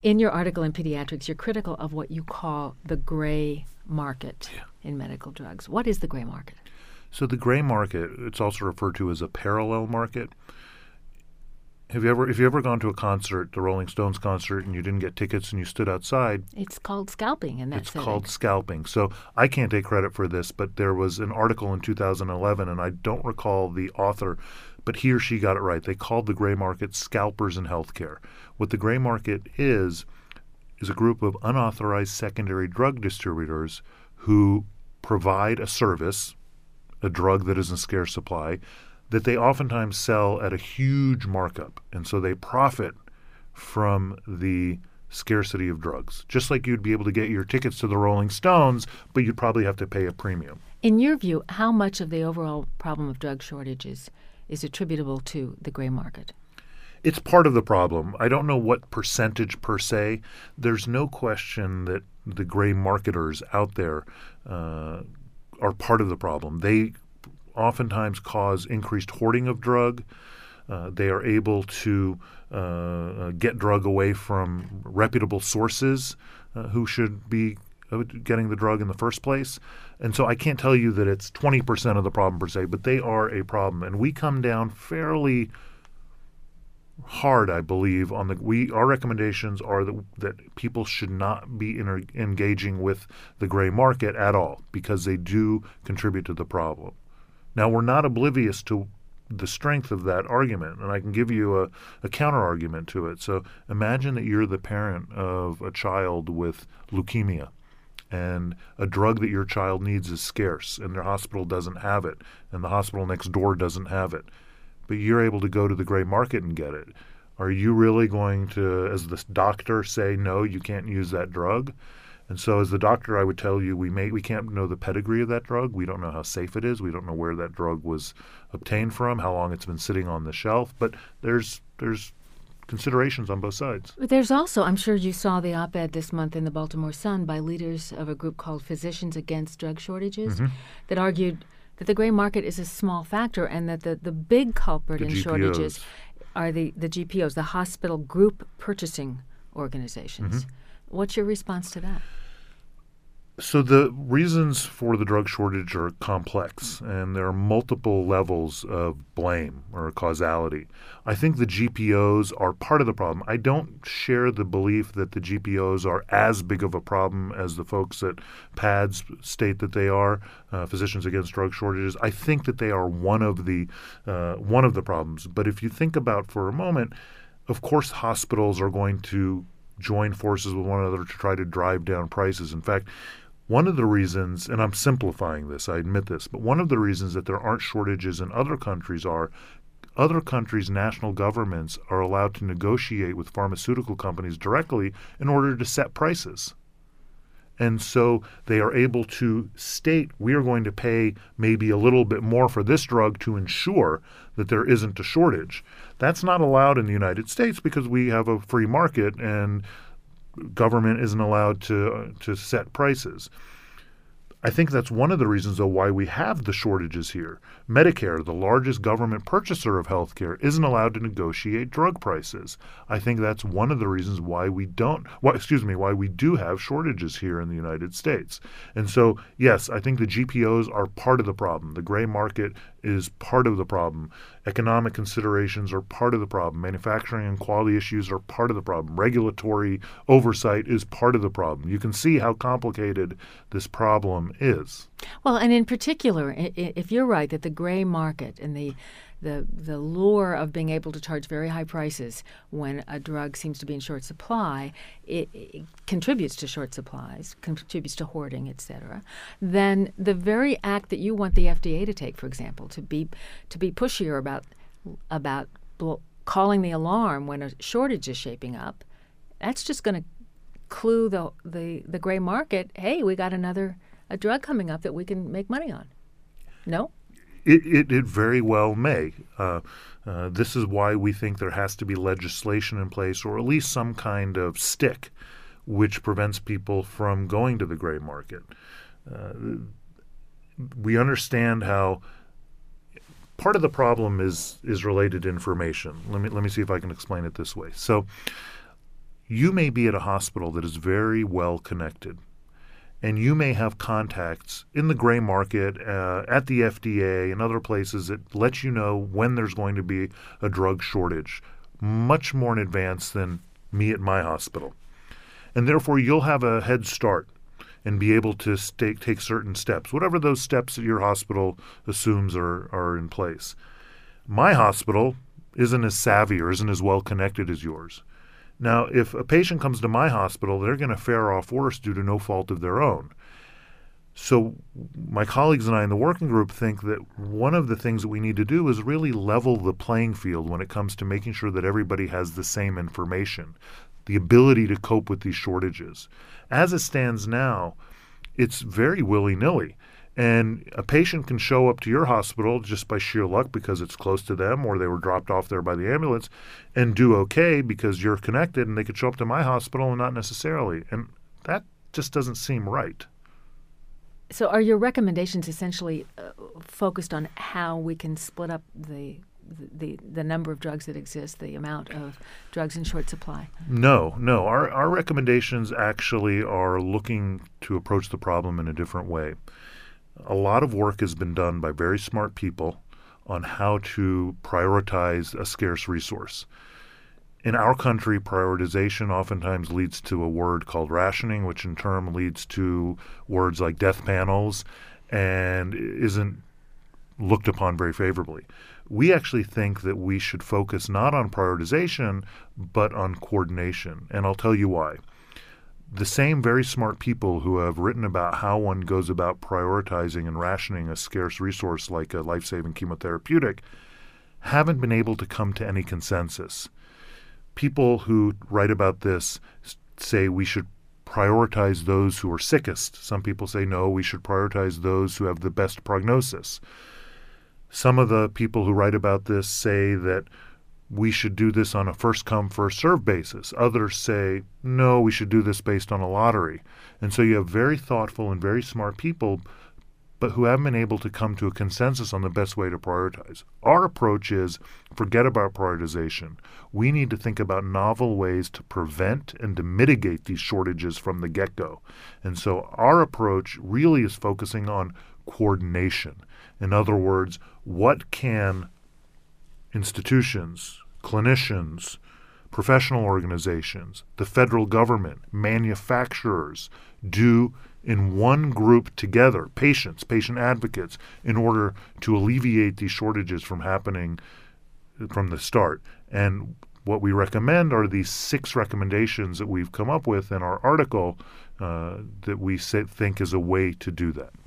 In your article in Pediatrics, you're critical of what you call the gray market in medical drugs. What is the gray market? So the gray market, it's also referred to as a parallel market. If you ever gone to a concert, the Rolling Stones concert, and you didn't get tickets and you stood outside? It's called scalping in that It's setting. called scalping. So I can't take credit for this, but there was an article in 2011, and I don't recall the author, but he or she got it right. They called the gray market scalpers in healthcare. What the gray market is a group of unauthorized secondary drug distributors who provide a service, a drug that is in scarce supply, that they oftentimes sell at a huge markup. And so they profit from the scarcity of drugs. Just like you'd be able to get your tickets to the Rolling Stones, but you'd probably have to pay a premium. In your view, how much of the overall problem of drug shortages is attributable to the gray market? It's part of the problem. I don't know what percentage per se. There's no question that the gray marketers out there are part of the problem. They oftentimes cause increased hoarding of drug. They are able to get drug away from reputable sources who should be getting the drug in the first place. And so I can't tell you that it's 20% of the problem per se, but they are a problem. And we come down fairly hard, I believe, on our recommendations are that people should not be engaging with the gray market at all because they do contribute to the problem. Now, we're not oblivious to the strength of that argument, and I can give you a counter argument to it. So imagine that you're the parent of a child with leukemia, and a drug that your child needs is scarce, and their hospital doesn't have it, and the hospital next door doesn't have it. But you're able to go to the gray market and get it. Are you really going to, as the doctor, say, no, you can't use that drug? And so as the doctor, I would tell you we can't know the pedigree of that drug. We don't know how safe it is. We don't know where that drug was obtained from, how long it's been sitting on the shelf. But there's considerations on both sides. But there's also, I'm sure you saw the op-ed this month in the Baltimore Sun by leaders of a group called Physicians Against Drug Shortages that argued that the gray market is a small factor and that the big culprit in shortages are the GPOs, the hospital group purchasing organizations. What's your response to that? So the reasons for the drug shortage are complex, and there are multiple levels of blame or causality. I think the GPOs are part of the problem. I don't share the belief that the GPOs are as big of a problem as the folks at PADS state that they are, Physicians Against Drug Shortages. I think that they are one of the problems. But if you think about for a moment, of course hospitals are going to join forces with one another to try to drive down prices. In fact, one of the reasons, and I'm simplifying this, I admit this, but one of the reasons that there aren't shortages in other countries are other countries' national governments are allowed to negotiate with pharmaceutical companies directly in order to set prices. And so they are able to state, we are going to pay maybe a little bit more for this drug to ensure that there isn't a shortage. That's not allowed in the United States because we have a free market and government isn't allowed to set prices. I think that's one of the reasons, though, why we have the shortages here. Medicare, the largest government purchaser of healthcare, isn't allowed to negotiate drug prices. I think that's one of the reasons why we do have shortages here in the United States. And so, yes, I think the GPOs are part of the problem. The gray market is part of the problem. Economic considerations are part of the problem. Manufacturing and quality issues are part of the problem. Regulatory oversight is part of the problem. You can see how complicated this problem is. Well, and in particular, if you're right that the gray market and the lure of being able to charge very high prices when a drug seems to be in short supply, it contributes to short supplies, contributes to hoarding, et cetera, then the very act that you want the FDA to take, for example, to be pushier about calling the alarm when a shortage is shaping up, that's just going to clue the gray market, hey, we got a drug coming up that we can make money on. No? It very well may. This is why we think there has to be legislation in place, or at least some kind of stick, which prevents people from going to the gray market. We understand how part of the problem is related to information. Let me see if I can explain it this way. So, You may be at a hospital that is very well connected, and you may have contacts in the gray market, at the FDA and other places that let you know when there's going to be a drug shortage, much more in advance than me at my hospital. And therefore, you'll have a head start and be able to take certain steps, whatever those steps that your hospital assumes are in place. My hospital isn't as savvy or isn't as well connected as yours. Now, if a patient comes to my hospital, they're going to fare off worse due to no fault of their own. So my colleagues and I in the working group think that one of the things that we need to do is really level the playing field when it comes to making sure that everybody has the same information, the ability to cope with these shortages. As it stands now, it's very willy-nilly. And a patient can show up to your hospital just by sheer luck because it's close to them or they were dropped off there by the ambulance and do okay because you're connected, and they could show up to my hospital and not necessarily. And that just doesn't seem right. So are your recommendations essentially focused on how we can split up the number of drugs that exist, the amount of drugs in short supply? No. Our recommendations actually are looking to approach the problem in a different way. A lot of work has been done by very smart people on how to prioritize a scarce resource. In our country, prioritization oftentimes leads to a word called rationing, which in turn leads to words like death panels and isn't looked upon very favorably. We actually think that we should focus not on prioritization, but on coordination. And I'll tell you why. The same very smart people who have written about how one goes about prioritizing and rationing a scarce resource like a life-saving chemotherapeutic haven't been able to come to any consensus. People who write about this say we should prioritize those who are sickest. Some people say, no, we should prioritize those who have the best prognosis. Some of the people who write about this say that we should do this on a first-come, first-served basis. Others say, no, we should do this based on a lottery. And so you have very thoughtful and very smart people, but who haven't been able to come to a consensus on the best way to prioritize. Our approach is forget about prioritization. We need to think about novel ways to prevent and to mitigate these shortages from the get-go. And so our approach really is focusing on coordination. In other words, what can institutions, clinicians, professional organizations, the federal government, manufacturers do in one group together, patients, patient advocates, in order to alleviate these shortages from happening from the start. And what we recommend are these 6 recommendations that we've come up with in our article that we think is a way to do that.